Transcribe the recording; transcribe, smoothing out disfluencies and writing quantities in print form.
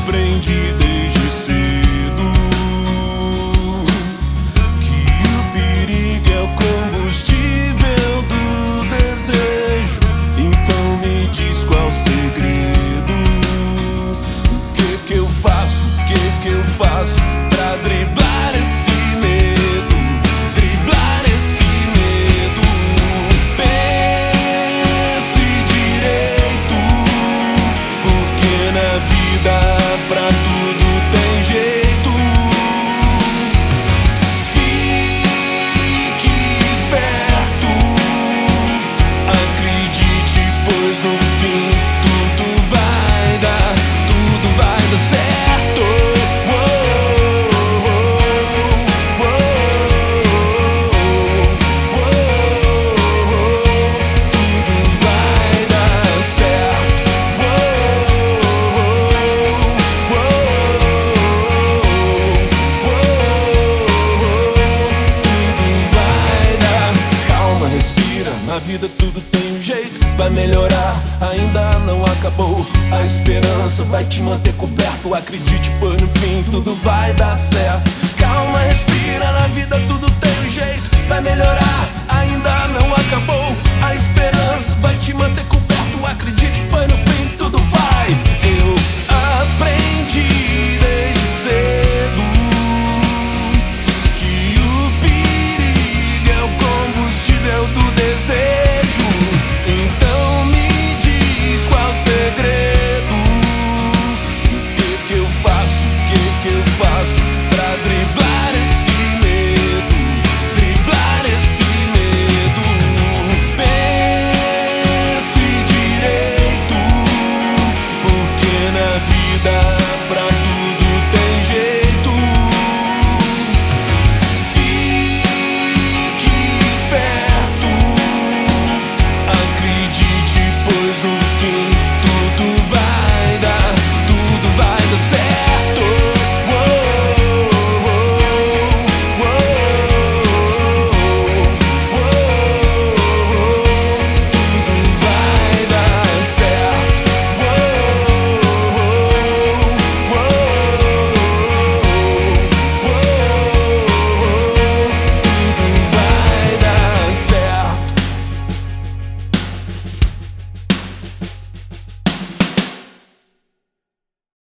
aprendi desde cedo que o perigo é o combustível do desejo. Então me diz qual o segredo. O que eu faço? O que eu faço pra driblar esse medo? Driblar esse medo. Pense direito, porque na vida pra tudo tem jeito. Fique esperto, acredite, pois no fim tudo vai dar certo. Na vida tudo tem um jeito, vai melhorar, ainda não acabou. A esperança vai te manter coberto, acredite, pois no fim tudo vai dar certo. Calma, respira, na vida tudo tem um jeito, vai melhorar, ainda não acabou. A esperança vai te manter coberto.